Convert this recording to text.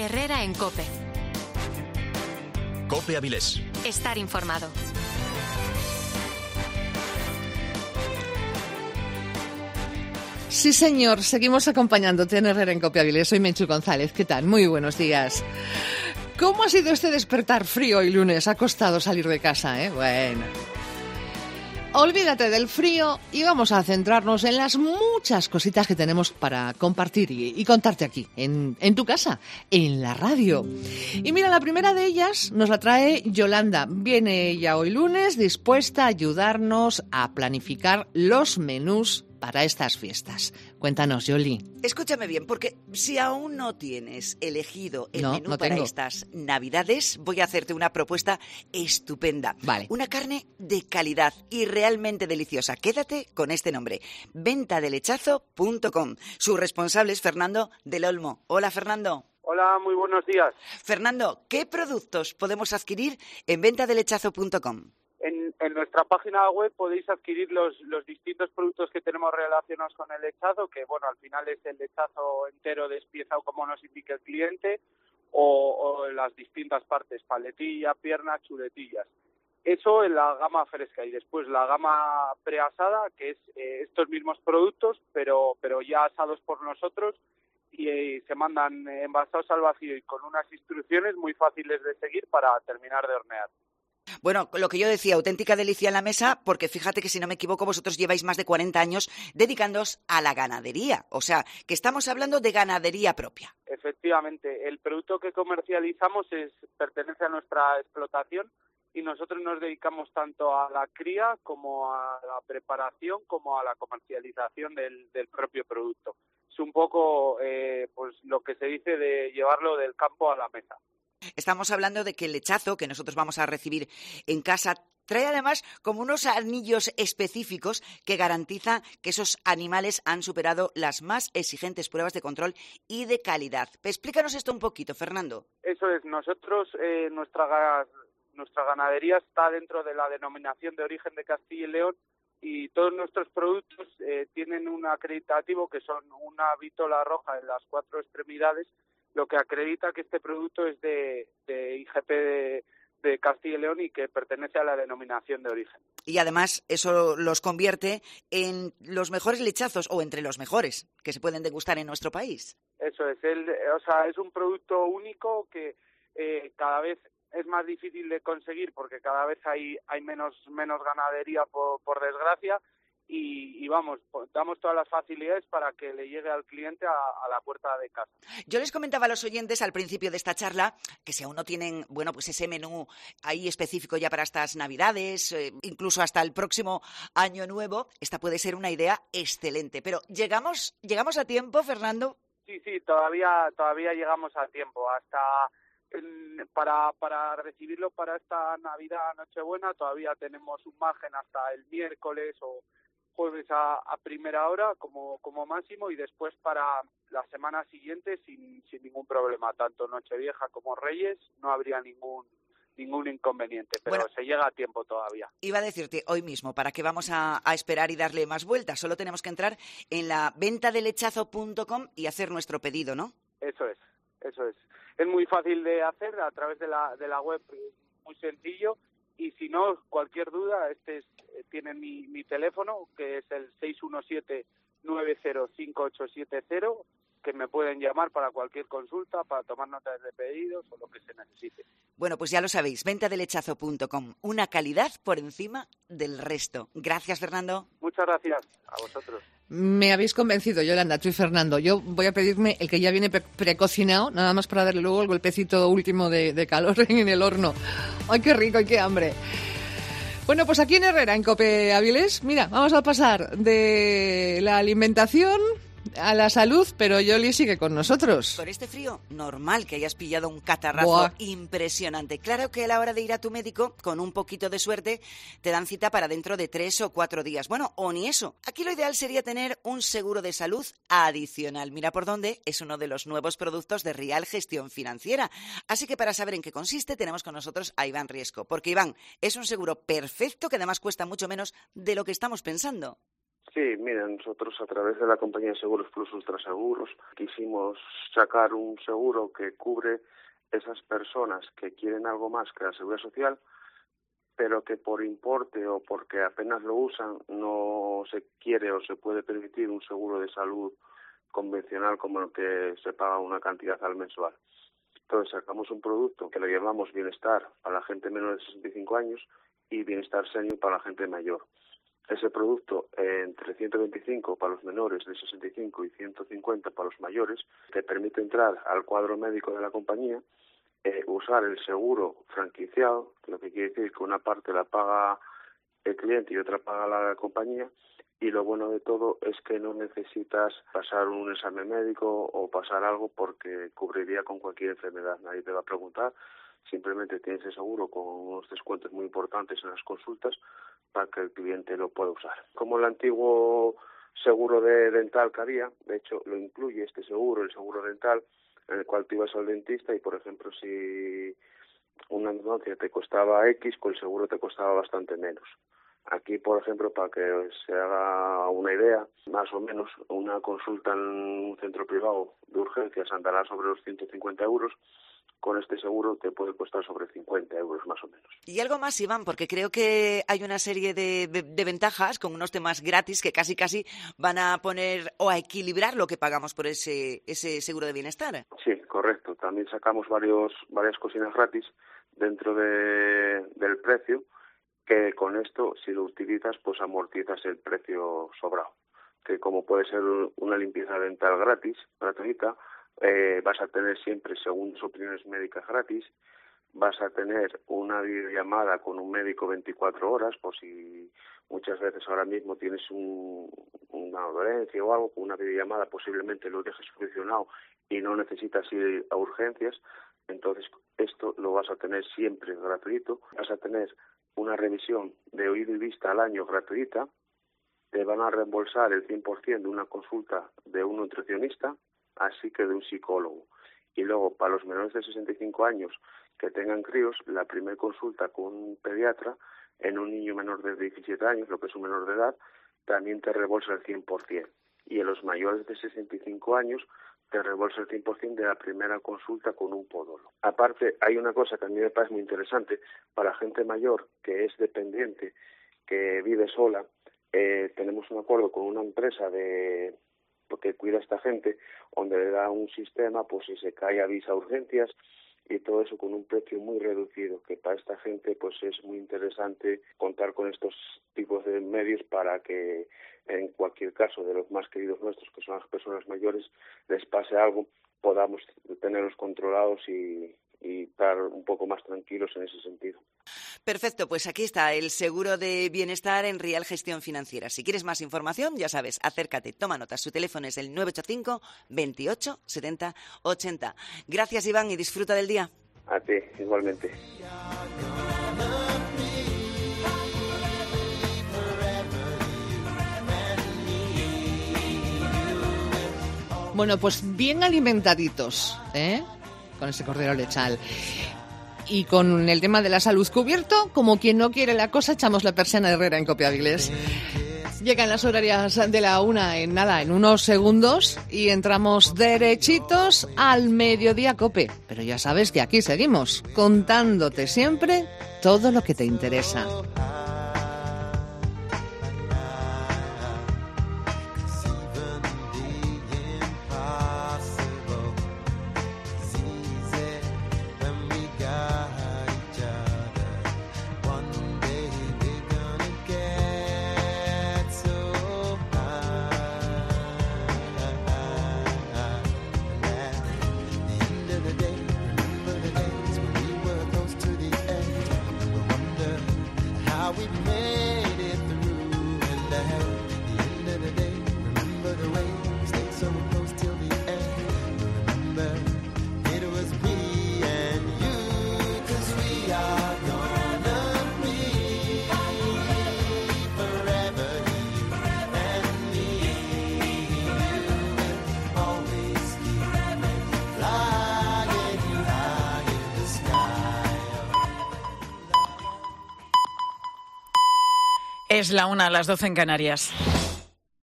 Herrera en COPE. COPE Avilés. Estar informado. Sí, señor, seguimos acompañándote en Herrera en COPE Avilés. Soy Menchu González. ¿Qué tal? Muy buenos días. ¿Cómo ha sido este despertar frío hoy lunes? Ha costado salir de casa, ¿eh? Bueno. Olvídate del frío y vamos a centrarnos en las muchas cositas que tenemos para compartir y contarte aquí, en tu casa, en la radio. Y mira, la primera de ellas nos la trae Yolanda. Viene ella hoy lunes dispuesta a ayudarnos a planificar los menús para estas fiestas. Cuéntanos, Yoli. Escúchame bien, porque si aún no tienes elegido el menú no para tengo. estas Navidades, voy a hacerte una propuesta estupenda. Vale. Una carne de calidad y realmente deliciosa. Quédate con este nombre, ventadelechazo.com. Su responsable es Fernando del Olmo. Hola, Fernando. Hola, muy buenos días. Fernando, ¿qué productos podemos adquirir en ventadelechazo.com? En nuestra página web podéis adquirir los distintos productos que tenemos relacionados con el lechazo, que bueno, al final es el lechazo entero despiezado como nos indique el cliente, o las distintas partes, paletilla, piernas, chuletillas. Eso en la gama fresca, y después la gama preasada, que es estos mismos productos, pero ya asados por nosotros, y se mandan envasados al vacío y con unas instrucciones muy fáciles de seguir para terminar de hornear. Bueno, lo que yo decía, auténtica delicia en la mesa, porque fíjate que si no me equivoco vosotros lleváis más de 40 años dedicándoos a la ganadería, o sea, que estamos hablando de ganadería propia. Efectivamente, el producto que comercializamos pertenece a nuestra explotación y nosotros nos dedicamos tanto a la cría como a la preparación como a la comercialización del propio producto. Es un poco pues lo que se dice de llevarlo del campo a la mesa. Estamos hablando de que el lechazo que nosotros vamos a recibir en casa trae además como unos anillos específicos que garantizan que esos animales han superado las más exigentes pruebas de control y de calidad. Explícanos esto un poquito, Fernando. Eso es, nosotros, nuestra ganadería está dentro de la denominación de origen de Castilla y León y todos nuestros productos tienen un acreditativo que son una vítola roja en las 4 extremidades, lo que acredita que este producto es de IGP de Castilla y León y que pertenece a la denominación de origen. Y además eso los convierte en los mejores lechazos o entre los mejores que se pueden degustar en nuestro país. Eso es, es un producto único que cada vez es más difícil de conseguir porque cada vez hay menos ganadería por desgracia. Y vamos, damos todas las facilidades para que le llegue al cliente a la puerta de casa. Yo les comentaba a los oyentes al principio de esta charla que si aún no tienen, bueno, pues ese menú ahí específico ya para estas Navidades, incluso hasta el próximo Año Nuevo, esta puede ser una idea excelente. Pero ¿llegamos a tiempo, Fernando? Sí, todavía llegamos a tiempo. Hasta para recibirlo para esta Navidad, Nochebuena, todavía tenemos un margen hasta el miércoles o jueves a primera hora como máximo y después para la semana siguiente sin ningún problema, tanto Nochevieja como Reyes no habría ningún inconveniente, pero bueno, se llega a tiempo todavía. Iba a decirte hoy mismo, ¿para qué vamos a esperar y darle más vueltas? Solo tenemos que entrar en la ventadelechazo.com y hacer nuestro pedido, ¿no? Eso es. Es muy fácil de hacer a través de la web, muy sencillo. Y si no, cualquier duda, tienen mi teléfono, que es el 617-905870, que me pueden llamar para cualquier consulta, para tomar notas de pedidos o lo que se necesite. Bueno, pues ya lo sabéis, ventadelechazo.com, una calidad por encima del resto. Gracias, Fernando. Muchas gracias a vosotros. Me habéis convencido, Yolanda, tú y Fernando. Yo voy a pedirme el que ya viene precocinado, nada más para darle luego el golpecito último de calor en el horno. ¡Ay, qué rico y qué hambre! Bueno, pues aquí en Herrera, en COPE Avilés, mira, vamos a pasar de la alimentación a la salud, pero Yoli sigue con nosotros. Por este frío, normal que hayas pillado un catarrazo impresionante. Claro que a la hora de ir a tu médico, con un poquito de suerte, te dan cita para dentro de 3 o 4 días. Bueno, o ni eso. Aquí lo ideal sería tener un seguro de salud adicional. Mira por dónde, es uno de los nuevos productos de Rial Gestión Financiera. Así que para saber en qué consiste, tenemos con nosotros a Iván Riesco. Porque Iván, es un seguro perfecto que además cuesta mucho menos de lo que estamos pensando. Sí, mira, nosotros a través de la compañía de Seguros Plus Ultraseguros quisimos sacar un seguro que cubre esas personas que quieren algo más que la seguridad social, pero que por importe o porque apenas lo usan no se quiere o se puede permitir un seguro de salud convencional como el que se paga una cantidad al mensual. Entonces sacamos un producto que lo llamamos Bienestar para la gente menor de 65 años y Bienestar Senior para la gente mayor. Ese producto, entre 125 para los menores de 65 y 150 para los mayores, te permite entrar al cuadro médico de la compañía, usar el seguro franquiciado, lo que quiere decir que una parte la paga el cliente y otra paga la compañía, y lo bueno de todo es que no necesitas pasar un examen médico o pasar algo porque cubriría con cualquier enfermedad. Nadie te va a preguntar, simplemente tienes el seguro con unos descuentos muy importantes en las consultas para que el cliente lo pueda usar. Como el antiguo seguro de dental que había, de hecho lo incluye este seguro, el seguro dental, en el cual tú ibas al dentista y, por ejemplo, si una endodoncia te costaba X, con el seguro te costaba bastante menos. Aquí, por ejemplo, para que se haga una idea, más o menos, una consulta en un centro privado de urgencias andará sobre los 150 euros. Con este seguro te puede costar sobre 50 euros más o menos. Y algo más, Iván, porque creo que hay una serie de ventajas con unos temas gratis que casi van a poner o a equilibrar lo que pagamos por ese seguro de bienestar. Sí, correcto. También sacamos varias cositas gratis dentro del precio, que con esto, si lo utilizas, pues amortizas el precio sobrado. Que como puede ser una limpieza dental gratuita, vas a tener siempre segundas opiniones médicas gratis, vas a tener una videollamada con un médico 24 horas, por si muchas veces ahora mismo tienes una dolencia o algo, con una videollamada posiblemente lo dejes solucionado y no necesitas ir a urgencias. Entonces esto lo vas a tener siempre gratuito, vas a tener una revisión de oído y vista al año gratuita, te van a reembolsar el 100% de una consulta de un nutricionista, así que de un psicólogo. Y luego, para los menores de 65 años que tengan críos, la primera consulta con un pediatra en un niño menor de 17 años, lo que es un menor de edad, también te reembolsa el 100%. Y en los mayores de 65 años te reembolsa el 100% de la primera consulta con un podólogo. Aparte, hay una cosa que a mí me parece muy interesante para gente mayor que es dependiente, que vive sola. Tenemos un acuerdo con una empresa que cuida a esta gente, donde le da un sistema, pues si se cae avisa urgencias y todo eso con un precio muy reducido, que para esta gente pues es muy interesante contar con estos tipos de medios para que en cualquier caso de los más queridos nuestros, que son las personas mayores, les pase algo, podamos tenerlos controlados y estar un poco más tranquilos en ese sentido. Perfecto, pues aquí está el seguro de bienestar en Rial Gestión Financiera. Si quieres más información, ya sabes, acércate, toma notas. Su teléfono es el 985 28 70 80. Gracias, Iván, y disfruta del día. A ti, igualmente. Bueno, pues bien alimentaditos, con ese cordero lechal. Y con el tema de la salud cubierto, como quien no quiere la cosa, echamos la persiana de Herrera en Cope Avilés. Llegan las horarias de la 1 en unos segundos y entramos derechitos al Mediodía Cope. Pero ya sabes que aquí seguimos, contándote siempre todo lo que te interesa. Es la 1, las 12 en Canarias.